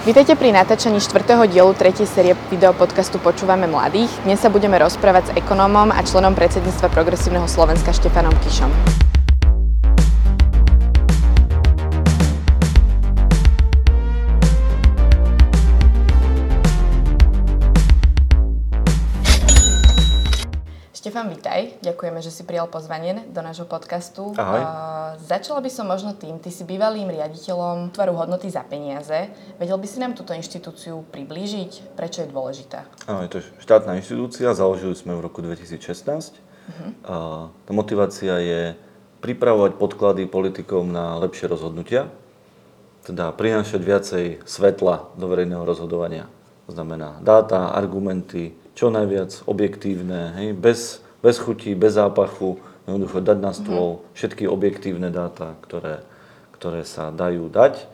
Vítajte pri natáčaní 4. dielu 3. série videopodcastu Počúvame mladých. Dnes sa budeme rozprávať s ekonómom a členom predsedníctva Progresívneho Slovenska Štefanom Kišom. Štefan, vítaj. Ďakujeme, že si prijal pozvanie do nášho podcastu. Ahoj. Začala by som možno tým, ty si bývalým riaditeľom útvaru hodnoty za peniaze. Vedel by si nám túto inštitúciu priblížiť? Prečo je dôležitá? Áno, je to štátna inštitúcia, založili sme v roku 2016. Tá motivácia je pripravovať podklady politikom na lepšie rozhodnutia, teda prinášať viacej svetla do verejného rozhodovania. To znamená dáta, argumenty, čo najviac objektívne, hej, bez chutí, bez zápachu, jednoducho dať na stôl všetky objektívne dáta, ktoré sa dajú dať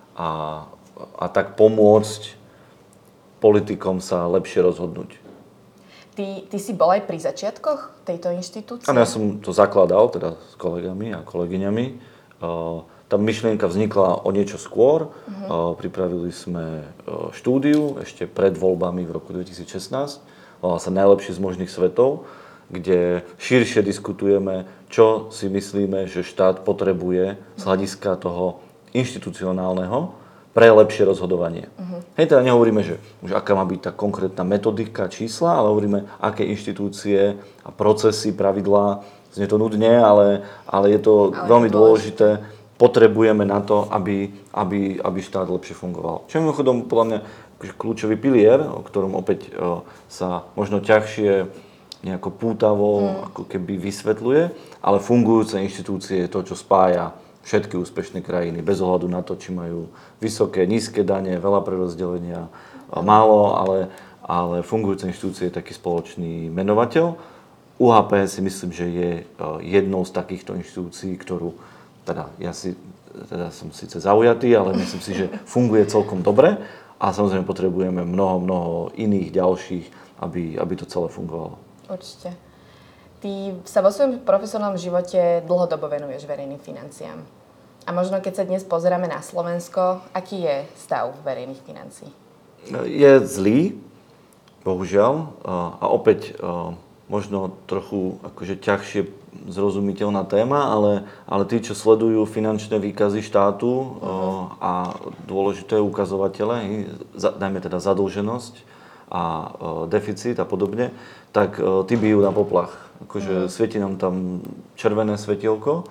a tak pomôcť politikom sa lepšie rozhodnúť. Ty si bol aj pri začiatkoch tejto inštitúcie? Áno, ja som to zakladal teda s kolegami a kolegyňami. Tá myšlienka vznikla o niečo skôr. Pripravili sme štúdiu ešte pred voľbami v roku 2016. Volá sa Najlepšie z možných svetov, kde širšie diskutujeme, čo si myslíme, že štát potrebuje z hľadiska toho inštitucionálneho pre lepšie rozhodovanie. Hej, teda nehovoríme, že už aká má byť tá konkrétna metodika, čísla, ale hovoríme, aké inštitúcie a procesy, pravidlá, znie to nudne, ale je to veľmi dôležité, potrebujeme na to, aby štát lepšie fungoval. Čo je mimochodom podľa mňa kľúčový pilier, o ktorom opäť sa možno ťažšie nejako pútavo ako keby vysvetľuje, ale fungujúce inštitúcie je to, čo spája všetky úspešné krajiny, bez ohľadu na to, či majú vysoké, nízke dane, veľa prerozdelenia, málo, ale fungujúce inštitúcie je taký spoločný menovateľ. UHP si myslím, že je jednou z takýchto inštitúcií, ktorú teda som síce zaujatý, ale myslím si, že funguje celkom dobre a samozrejme potrebujeme mnoho iných ďalších, aby to celé fungovalo. Určite. Ty sa vo svojom profesionálnom živote dlhodobo venuješ verejným financiám. A možno keď sa dnes pozeráme na Slovensko, aký je stav verejných financií? Je zlý, bohužiaľ, a opäť možno trochu akože ťažšie zrozumiteľná téma, ale tí, čo sledujú finančné výkazy štátu a dôležité ukazovatele, dajme teda zadlženosť a deficit a podobne, tak tí bijú na poplach. Akože svieti nám tam červené svetielko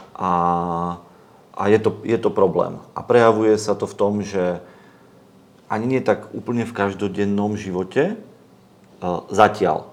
a je to problém. A prejavuje sa to v tom, že ani nie tak úplne v každodennom živote zatiaľ.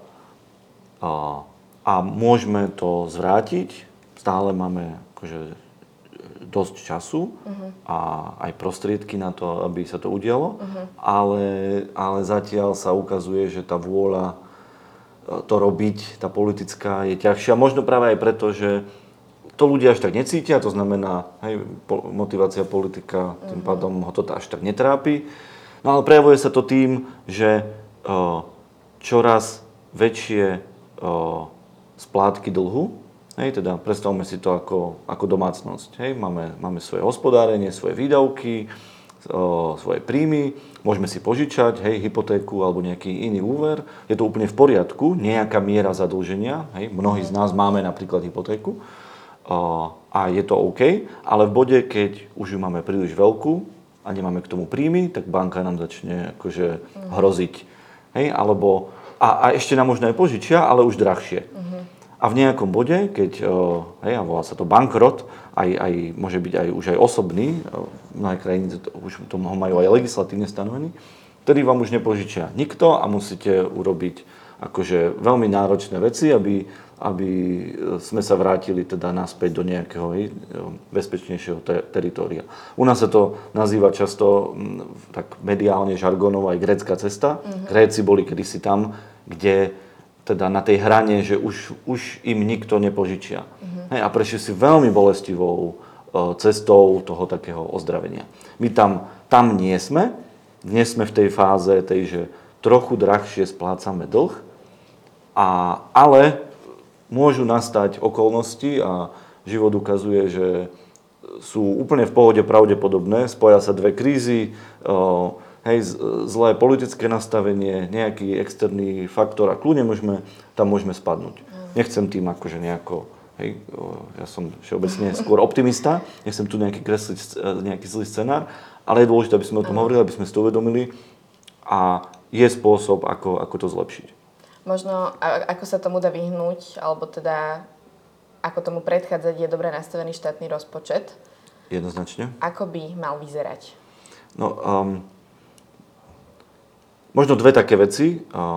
A môžeme to zvrátiť, stále máme akože dosť času a aj prostriedky na to, aby sa to udialo, ale zatiaľ sa ukazuje, že tá vôľa to robiť, tá politická, je ťažšia. Možno práve aj preto, že to ľudia až tak necítia, to znamená, hej, motivácia politika, tým pádom ho to až tak netrápi. No ale prejavuje sa to tým, že čoraz väčšie splátky dlhu, hej, teda predstavme si to ako domácnosť. Hej, máme svoje hospodárenie, svoje výdavky, svoje príjmy, môžeme si požičať, hej, hypotéku alebo nejaký iný úver. Je to úplne v poriadku, nejaká miera zadlženia, hej, mnohí z nás máme napríklad hypotéku a je to OK, ale v bode, keď už ju máme príliš veľkú a nemáme k tomu príjmy, tak banka nám začne akože hroziť. Hej, alebo a ešte nám možno aj požičia, ale už drahšie. A v nejakom bode, keď, a volá sa to bankrot, aj môže byť už aj osobný, mnohé krajiny už to majú aj legislatívne stanovený, vtedy vám už nepožičia nikto a musíte urobiť akože veľmi náročné veci, aby sme sa vrátili teda naspäť do nejakého bezpečnejšieho teritória. U nás sa to nazýva často tak mediálne, žargonovo aj grécka cesta. Gréci boli kedysi tam, kde teda na tej hrane, že už im nikto nepožičia. A prešli si veľmi bolestivou cestou toho takého ozdravenia. My tam nie sme. Dnes sme v tej fáze, že trochu drahšie splácame dlh, ale môžu nastať okolnosti a život ukazuje, že sú úplne v pohode pravdepodobné, spoja sa dve krízy, zlé politické nastavenie, nejaký externý faktor a kľudne tam môžeme spadnúť. Nechcem tým akože nejako, ja som všeobecne skôr optimista, nechcem tu kresliť nejaký zlý scenár, ale je dôležité, aby sme o tom hovorili, aby sme si to uvedomili a je spôsob, ako to zlepšiť. Možno, ako sa tomu dá vyhnúť, alebo teda ako tomu predchádzať, je dobre nastavený štátny rozpočet. Jednoznačne. Ako by mal vyzerať? No, možno dve také veci.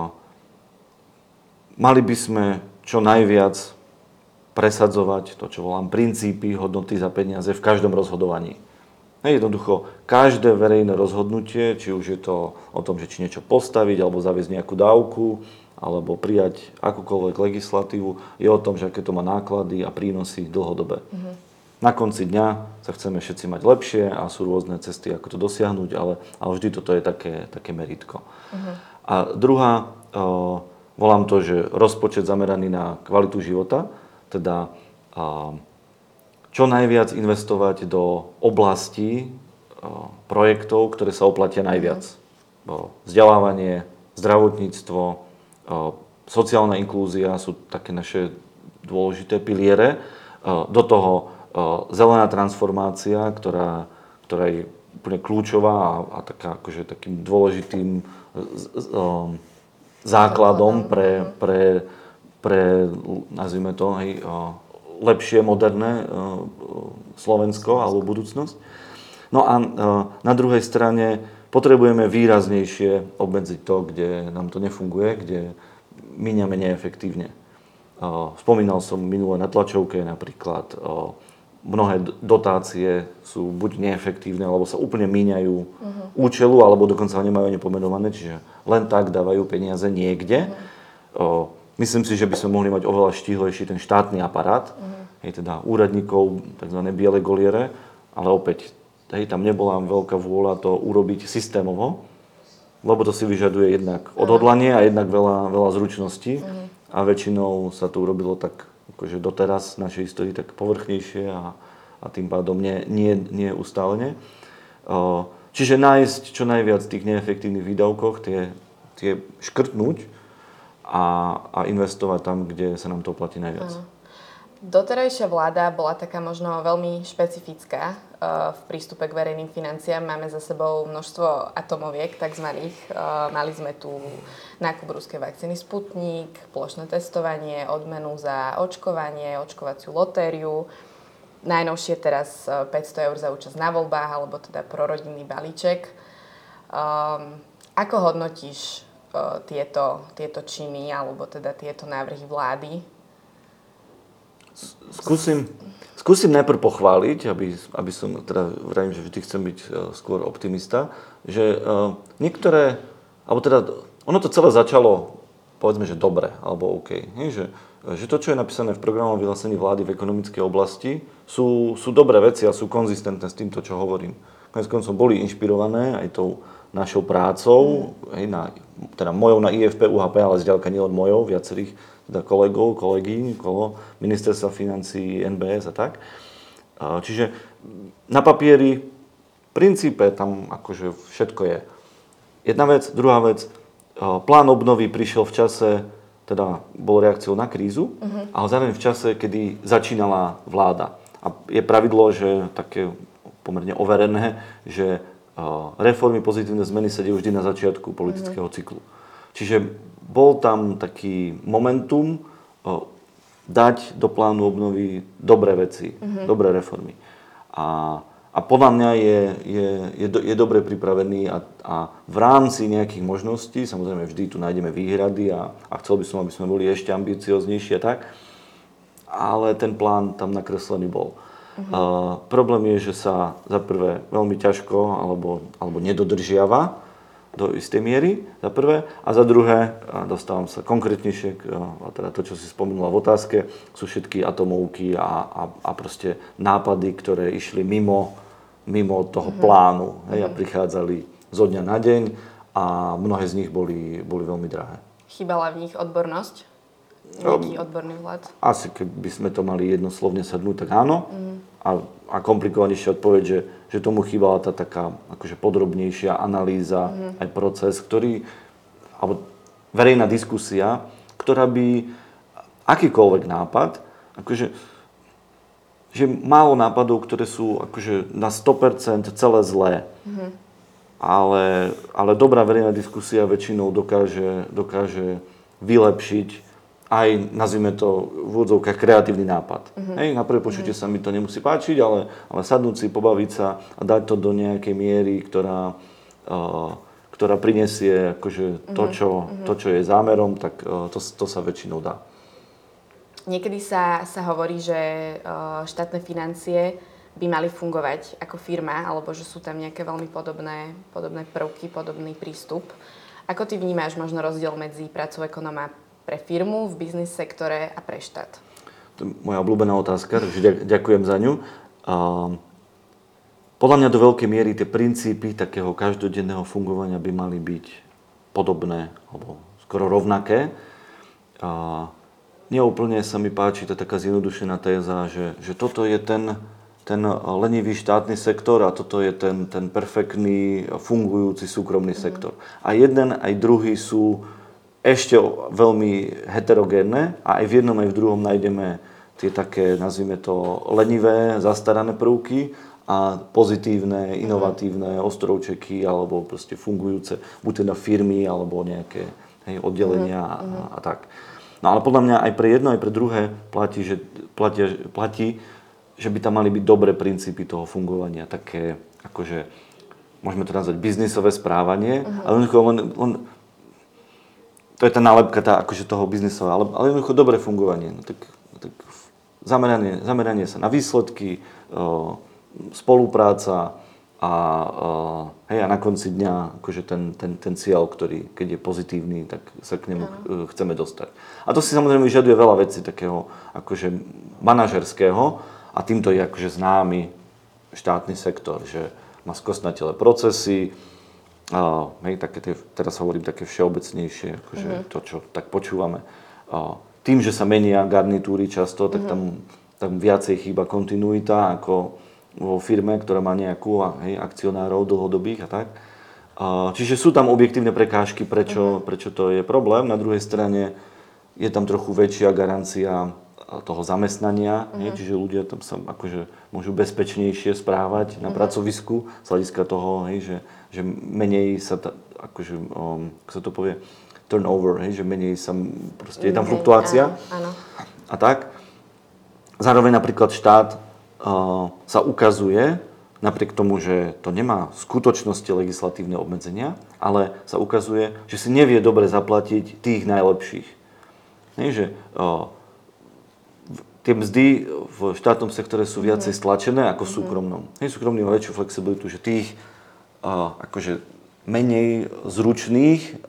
Mali by sme čo najviac presadzovať to, čo volám princípy hodnoty za peniaze v každom rozhodovaní. Jednoducho, každé verejné rozhodnutie, či už je to o tom, že či niečo postaviť, alebo zaviesť nejakú dávku, alebo prijať akúkoľvek legislatívu, je o tom, že aké to má náklady a prínosy dlhodobé. Na konci dňa sa chceme všetci mať lepšie a sú rôzne cesty, ako to dosiahnuť, ale vždy toto je také meritko. A druhá, volám to, že rozpočet zameraný na kvalitu života, teda čo najviac investovať do oblastí projektov, ktoré sa oplatia najviac. Vzdelávanie, zdravotníctvo, sociálna inklúzia sú také naše dôležité piliere. Do toho zelená transformácia, ktorá je úplne kľúčová a taká, akože takým dôležitým základom pre nazvime to, lepšie, moderné Slovensko alebo budúcnosť. No a na druhej strane potrebujeme výraznejšie obmedziť to, kde nám to nefunguje, kde míňame neefektívne. Spomínal som minule na tlačovke napríklad, mnohé dotácie sú buď neefektívne, alebo sa úplne míňajú účelu, alebo dokonca nemajú ani pomenované, čiže len tak dávajú peniaze niekde. Myslím si, že by sme mohli mať oveľa štíhlejší ten štátny aparát, teda úradníkov, tzv. Biele goliere, ale opäť, tam nebola veľká vôľa to urobiť systémovo, lebo to si vyžaduje jednak odhodlanie a jednak veľa zručností a väčšinou sa to urobilo tak, akože doteraz v našej histórii tak povrchnejšie a tým pádom nie ustálene. Čiže nájsť čo najviac tých neefektívnych výdavkoch, tie škrtnúť, a investovať tam, kde sa nám to oplatí najviac. Doterajšia vláda bola taká možno veľmi špecifická v prístupe k verejným financiám. Máme za sebou množstvo atomoviek, takzvaných. Mali sme tu nákup ruskej vakcíny Sputnik, plošné testovanie, odmenu za očkovanie, očkovaciu lotériu. Najnovšie teraz 500 eur za účasť na voľbách, alebo teda prorodinný balíček. Ako hodnotíš tieto činy, alebo teda tieto návrhy vlády? Skúsim najprv pochváliť, aby som, teda vravím, že vždy chcem byť skôr optimista, že niektoré, alebo teda ono to celé začalo, povedzme, že dobre, alebo OK. Že to, čo je napísané v programovom vyhlásení vlády v ekonomickej oblasti, sú dobré veci a sú konzistentné s týmto, čo hovorím. Konec koncov boli inšpirované aj tou našou prácou, teda mojou na IFP, UHP, ale zďaleka nielen mojou, viacerých teda kolegov, kolegyň, okolo ministerstva financií, NBS a tak. Čiže na papieri, v princípe tam akože všetko je. Jedna vec, druhá vec, plán obnovy prišiel v čase, teda bol reakciou na krízu, ale zároveň v čase, kedy začínala vláda. A je pravidlo, že také pomerne overené, že reformy, pozitívne zmeny sa dejú vždy na začiatku politického cyklu. Čiže bol tam taký momentum dať do plánu obnovy dobré veci, dobré reformy. A podľa mňa je dobre pripravený a v rámci nejakých možností, samozrejme vždy tu nájdeme výhrady a chcel by som, aby sme boli ešte ambicioznejší a tak, ale ten plán tam nakreslený bol. Problém je, že sa za prvé veľmi ťažko alebo nedodržiava do istej miery, za prvé, a za druhé, dostávam sa konkrétnejšie, teda to, čo si spomenula v otázke, sú všetky atomovky a proste nápady, ktoré išli mimo toho plánu, a prichádzali zo dňa na deň a mnohé z nich boli veľmi drahé. Chýbala v nich odbornosť? Nejaký odborný vhľad? Asi keby sme to mali jednoslovne sadnúť, tak áno. A a komplikovanejšia odpoveď, že tomu chýbala tá taká akože podrobnejšia analýza, aj proces, alebo verejná diskusia, ktorá by akýkoľvek nápad, akože že málo nápadov, ktoré sú akože na 100% celé zlé. Ale dobrá verejná diskusia väčšinou dokáže vylepšiť aj, nazvime to v úvodzovkách, kreatívny nápad. Hej, na prvé počutie sa mi to nemusí páčiť, ale sadnúť si, pobaviť sa a dať to do nejakej miery, ktorá prinesie akože to, čo je zámerom, tak to sa väčšinou dá. Niekedy sa hovorí, že štátne financie by mali fungovať ako firma, alebo že sú tam nejaké veľmi podobné prvky, podobný prístup. Ako ty vnímáš možno rozdiel medzi prácou ekonóma pre firmu, v biznis sektore a pre štát? To je moja obľúbená otázka, takže ďakujem za ňu. Podľa mňa do veľkej miery tie princípy takého každodenného fungovania by mali byť podobné, alebo skoro rovnaké. Neúplne sa mi páči tá taká zjednodušená téza, že toto je ten lenivý štátny sektor a toto je ten perfektný fungujúci súkromný sektor. A jeden aj druhý sú ešte veľmi heterogénne a aj v jednom aj v druhom nájdeme tie také, nazvime to, lenivé, zastarané prvky a pozitívne, inovatívne ostrovčeky alebo proste fungujúce buď teda firmy alebo nejaké oddelenia a tak. No ale podľa mňa aj pre jedno, aj pre druhé platí, že by tam mali byť dobré princípy toho fungovania. Také, akože, môžeme to nazvať biznisové správanie, ale len to je tá nálepka akože toho biznisového, ale jednoducho dobré fungovanie. No, tak zameranie sa na výsledky, spolupráca a na konci dňa akože ten cieľ, ktorý keď je pozitívny, tak sa k nemu chceme dostať. A to si samozrejme vyžaduje veľa vecí takého akože manažerského a týmto je akože známy štátny sektor, že má skostnatelé procesy, teraz hovorím také všeobecnejšie, akože to, čo tak počúvame. Tým, že sa menia garnitúry často, tak tam viacej chýba kontinuita ako vo firme, ktorá má nejakú akcionárov dlhodobých a tak. Čiže sú tam objektívne prekážky, prečo to je problém. Na druhej strane je tam trochu väčšia garancia toho zamestnania, čiže ľudia tam sa akože môžu bezpečnejšie správať na pracovisku z hľadiska toho, že menej sa akože, ako sa to povie, turnover, že menej sa, proste je tam fluktuácia. Áno. A tak. Zároveň napríklad štát sa ukazuje, napriek tomu, že to nemá v skutočnosti legislatívne obmedzenia, ale sa ukazuje, že si nevie dobre zaplatiť tých najlepších. Že tie mzdy v štátnom sektore sú viacej stlačené ako v súkromnom. Súkromný má väčšiu flexibilitu, že tých akože menej zručných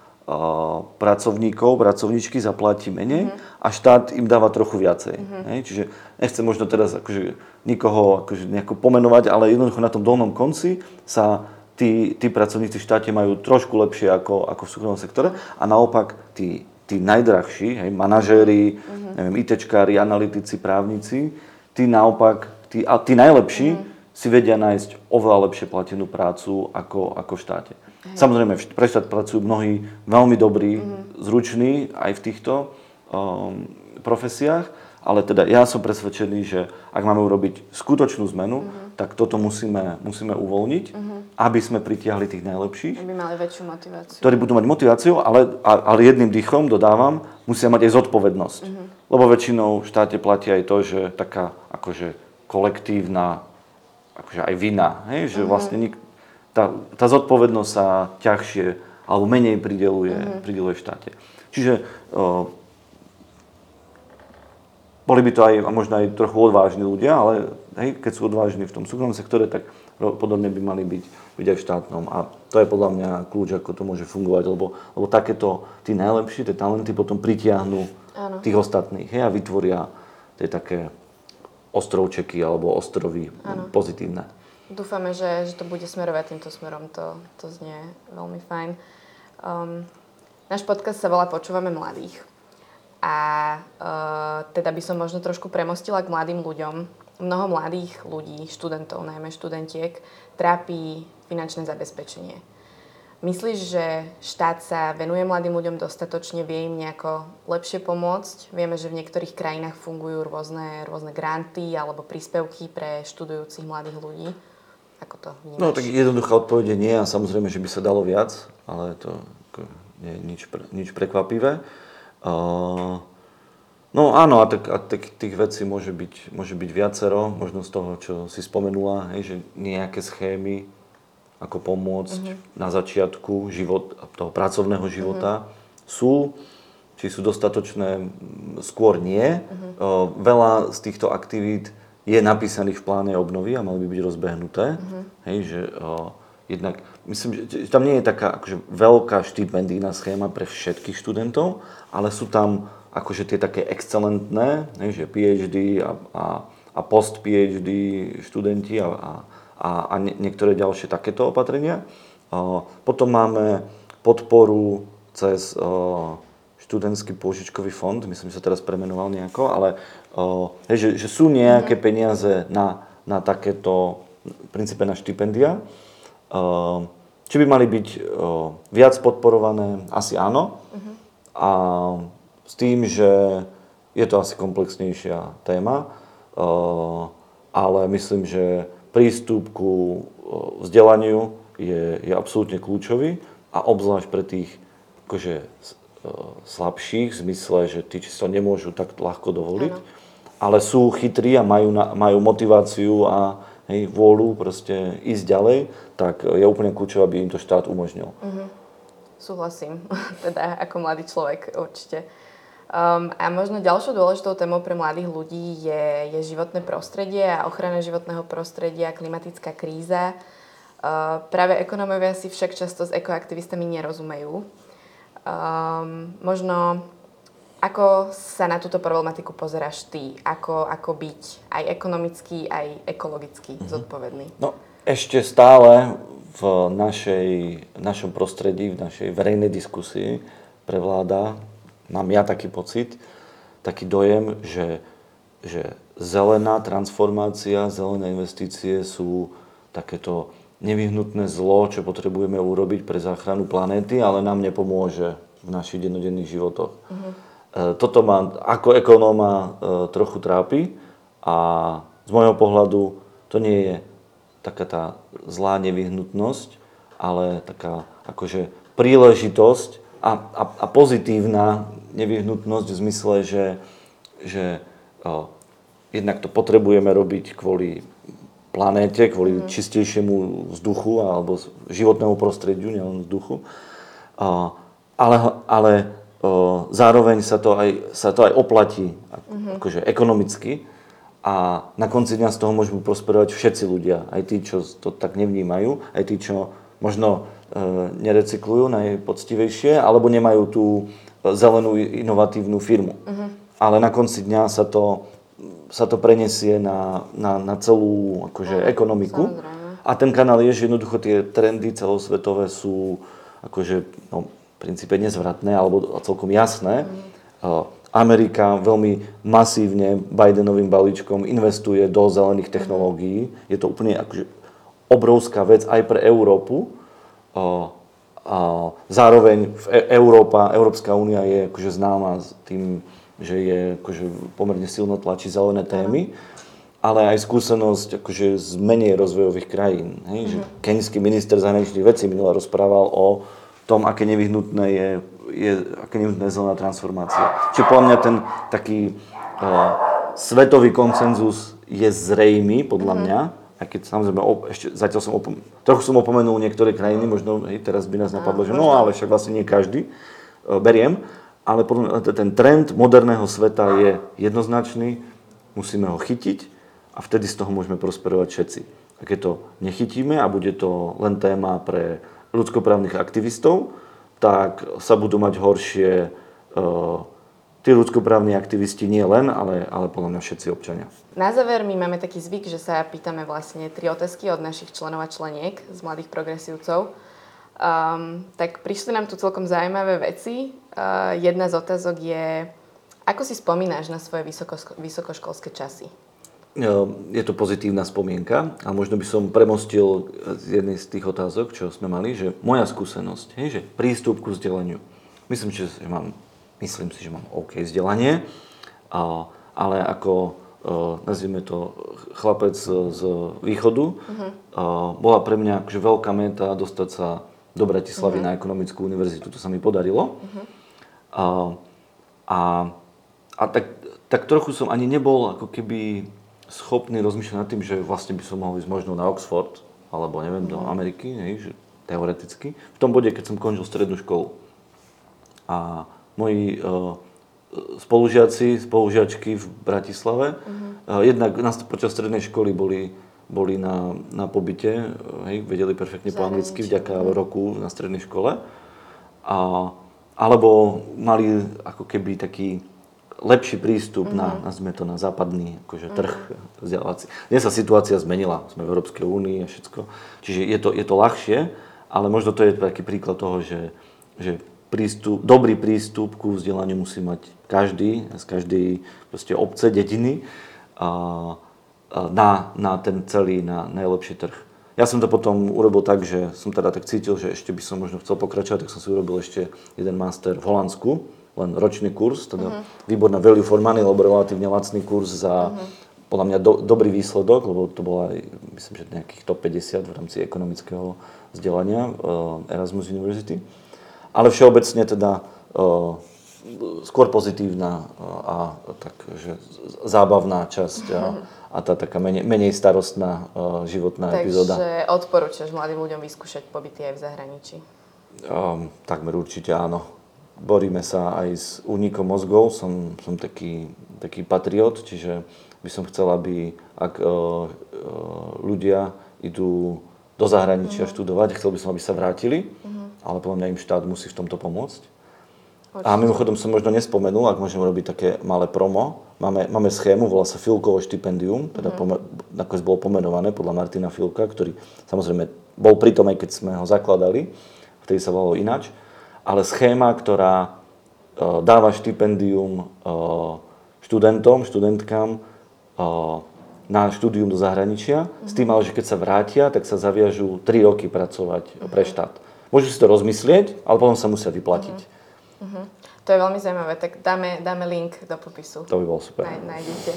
pracovníčky zaplatí menej a štát im dáva trochu viacej. Čiže nechcem možno teraz akože nikoho akože nejako pomenovať, ale jednoducho na tom dolnom konci sa tí pracovníci v štáte majú trošku lepšie ako v súkromnom sektore a naopak tí najdrahší, manažéri, ITčkári, analytici, právnici, tí naopak, tí najlepší si vedia nájsť oveľa lepšie platenú prácu ako v štáte. Samozrejme, pre štát pracujú mnohí veľmi dobrí, zruční aj v týchto profesiách, ale teda ja som presvedčený, že ak máme urobiť skutočnú zmenu, tak toto musíme uvoľniť, aby sme pritiahli tých najlepších. Aby mali väčšiu motiváciu. Ktorí budú mať motiváciu, ale jedným dýchom, dodávam, musia mať aj zodpovednosť. Lebo väčšinou v štáte platí aj to, že taká akože kolektívna akože aj vina, že vlastne tá zodpovednosť sa ťažšie alebo menej prideľuje v štáte. Čiže boli by to aj možno aj trochu odvážni ľudia, ale keď sú odvážni v tom súkromnom sektore, tak podobne by mali byť aj v štátnom. A to je podľa mňa kľúč, ako to môže fungovať, lebo takéto tí najlepší, tie talenty potom pritiahnu tých ostatných a vytvoria tie také ostrovčeky alebo ostrovy pozitívne. Dúfame, že to bude smerovať týmto smerom. To znie veľmi fajn. Náš podcast sa volá Počúvame mladých. A teda by som možno trošku premostila k mladým ľuďom. mnoho mladých ľudí, študentov, najmä študentiek, trápi finančné zabezpečenie. Myslíš, že štát sa venuje mladým ľuďom dostatočne, vie im nejako lepšie pomôcť? Vieme, že v niektorých krajinách fungujú rôzne granty alebo príspevky pre študujúcich mladých ľudí. Ako to vnímaš? No tak jednoduchá odpoveď nie a samozrejme, že by sa dalo viac, ale to nie je nič prekvapivé. No áno, a tých vecí môže byť viacero, možno z toho, čo si spomenula, hej, že nejaké schémy, ako pomôcť na začiatku toho pracovného života sú, či sú dostatočné, skôr nie. Veľa z týchto aktivít je napísaných v pláne obnovy a mali by byť rozbehnuté. Hej, že jednak, myslím, že tam nie je taká akože veľká štipendijná schéma pre všetkých študentov, ale sú tam akože tie také excelentné, že PhD a post-PhD študenti a niektoré ďalšie takéto opatrenia. Potom máme podporu cez študentský pôžičkový fond, myslím, že sa teraz premenoval nejako, ale že sú nejaké peniaze na takéto, v princípe na štipendia. Či by mali byť viac podporované? Asi áno. A s tým, že je to asi komplexnejšia téma, ale myslím, že prístup ku vzdelaniu je absolútne kľúčový a obzvlášť pre tých akože, slabších, v zmysle, že tí, čo to nemôžu tak ľahko dovoliť, ale sú chytrí a majú motiváciu a vôľu proste ísť ďalej, tak je úplne kľúčové, aby im to štát umožnil. Súhlasím, teda ako mladý človek určite. A možno ďalšou dôležitou témou pre mladých ľudí je životné prostredie a ochrana životného prostredia, klimatická kríza. Práve ekonómovia si však často s ekoaktivistami nerozumejú. Možno ako sa na túto problematiku pozeráš ty? Ako byť aj ekonomicky, aj ekologicky zodpovedný? No, ešte stále v našom prostredí, v našej verejnej diskusii prevláda, mám ja taký pocit, taký dojem, že zelená transformácia, zelené investície sú takéto nevyhnutné zlo, čo potrebujeme urobiť pre záchranu planéty, ale nám nepomôže v našich dennodenných životoch. Toto ma ako ekonóma trochu trápi a z môjho pohľadu to nie je taká tá zlá nevyhnutnosť, ale taká akože príležitosť a pozitívna nevyhnutnosť v zmysle, že jednak to potrebujeme robiť kvôli planéte, kvôli čistejšiemu vzduchu alebo životnému prostrediu, nielen vzduchu. Ale zároveň sa to aj oplatí akože ekonomicky a na konci dňa z toho môžu prosperovať všetci ľudia, aj tí, čo to tak nevnímajú, aj tí, čo možno nerecyklujú najpoctivejšie, alebo nemajú tú zelenú inovatívnu firmu. Ale na konci dňa sa to prenesie na celú akože, ekonomiku. Samozrejme. A ten kanál je, že jednoducho tie trendy celosvetové sú akože, v princípe nezvratné alebo celkom jasné. Amerika veľmi masívne Bidenovým balíčkom investuje do zelených technológií. Je to úplne akože obrovská vec aj pre Európu. Zároveň Európska únia je akože známa tým, že je akože pomerne silno tlačí zelené témy, ale aj skúsenosť akože z menej rozvojových krajín. Hej? Že keňský minister zahraničných vecí minule rozprával o tom, aké nevyhnutné je zelená transformácia. Čiže podľa mňa ten taký svetový konsenzus je zrejmý, podľa mňa, aj keď samozrejme, ešte zatiaľ trochu som opomenul niektoré krajiny, možno teraz by nás napadlo, že no ale však vlastne nie každý, beriem, ale podľa mňa ten trend moderného sveta je jednoznačný, musíme ho chytiť a vtedy z toho môžeme prosperovať všetci. A keď to nechytíme a bude to len téma pre ľudskoprávnych aktivistov, tak sa budú mať horšie tí ľudskoprávni aktivisti nie len, ale podľa mňa všetci občania. Na záver my máme taký zvyk, že sa pýtame vlastne 3 otázky od našich členov a členiek z Mladých progresívcov. Tak prišli nám tu celkom zaujímavé veci. Jedna z otázok je, ako si spomínaš na svoje vysokoškolské časy? Je to pozitívna spomienka a možno by som premostil z jednej z tých otázok, čo sme mali, že moja skúsenosť, že prístup ku vzdelaniu. Myslím si, že mám OK vzdelanie, ale ako nazvime to chlapec z východu, bola pre mňa akože veľká meta dostať sa do Bratislavy na ekonomickú univerzitu. To sa mi podarilo. A tak trochu som ani nebol ako keby schopný rozmýšľať nad tým, že vlastne by som mohol ísť možno na Oxford, alebo neviem, do Ameriky, že teoreticky. V tom bode, keď som končil strednú školu. A moji spolužiačky v Bratislave, jednak počas strednej školy boli na pobyte, vedeli perfektne po anglicky vďaka roku na strednej škole. Alebo mali ako keby taký lepší prístup nazvime to na západný akože, trh vzdelávací. Dnes sa situácia zmenila, sme v Európskej únii a všetko. Čiže je to ľahšie, ale možno to je taký príklad toho, že dobrý prístup ku vzdelaniu musí mať každý z každej proste obce, dediny na ten celý, na najlepší trh. Ja som to potom urobil tak, že som teda tak cítil, že ešte by som možno chcel pokračovať, tak som si urobil ešte jeden master v Holandsku, len ročný kurz, teda výborná value for money, lebo relatívne lacný kurz za podľa mňa dobrý výsledok, lebo to bola myslím, že nejakých top 50 v rámci ekonomického vzdelania Erasmus University. Ale všeobecne teda skôr pozitívna a takže zábavná časť a tá taká menej starostná životná epizóda. Takže odporúčaš mladým ľuďom vyskúšať pobyty aj v zahraničí? Takmer určite áno. Boríme sa aj s únikom mozgov, som taký patriot, čiže by som chcel, aby ak ľudia idú do zahraničia študovať, chcel by som, aby sa vrátili, ale podľa mňa im štát musí v tomto pomôcť. Určite. A mimochodom som možno nespomenul, ak môžem robiť také malé promo, máme schému, volá sa Filkovo štipendium, teda nakoniec bolo pomenované podľa Martina Filka, ktorý samozrejme bol pri tom, aj keď sme ho zakladali, vtedy sa volalo ináč. Ale schéma, ktorá dáva štipendium študentom, študentkám na štúdium do zahraničia, s tým ale, že keď sa vrátia, tak sa zaviažú 3 roky pracovať pre štát. Môžu si to rozmyslieť, ale potom sa musia vyplatiť. To je veľmi zaujímavé, tak dáme link do popisu. To by bolo super. Nájdete.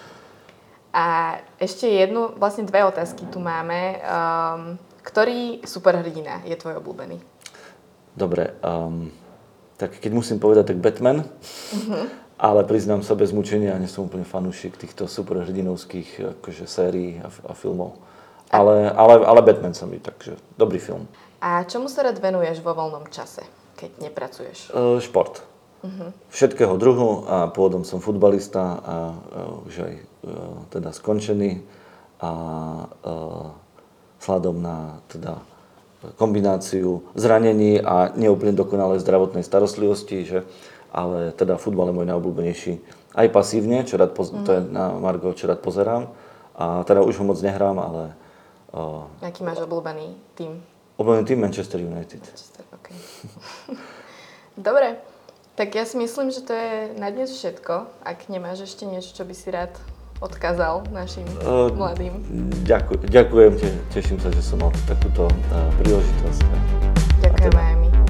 A ešte vlastne 2 otázky tu máme. Ktorý superhrdina je tvoj obľúbený? Dobre, tak keď musím povedať, tak Batman, ale priznám sa bez mučenia, nie som úplne fanúšik týchto superhrdinovských akože, sérií a filmov. Ale Batman som takže dobrý film. A čomu sa rád venuješ vo voľnom čase, keď nepracuješ? Šport. Všetkého druhu a pôvodom som futbalista a už aj teda skončený a sladom na teda kombináciu zranení a neúplne dokonalej zdravotnej starostlivosti, ale teda futbal je môj najobľúbenejší aj pasívne, to je na margo, čo rád pozerám. A teda už ho moc nehrám, ale... Aký máš obľúbený tím? Obľúbený tím Manchester United. Okay. Dobre, tak ja si myslím, že to je na dnes všetko. Ak nemáš ešte niečo, čo by si rád odkázal našim mladým. Ďakujem, teším sa, že som mal takúto príležitosť. Ďakujem aj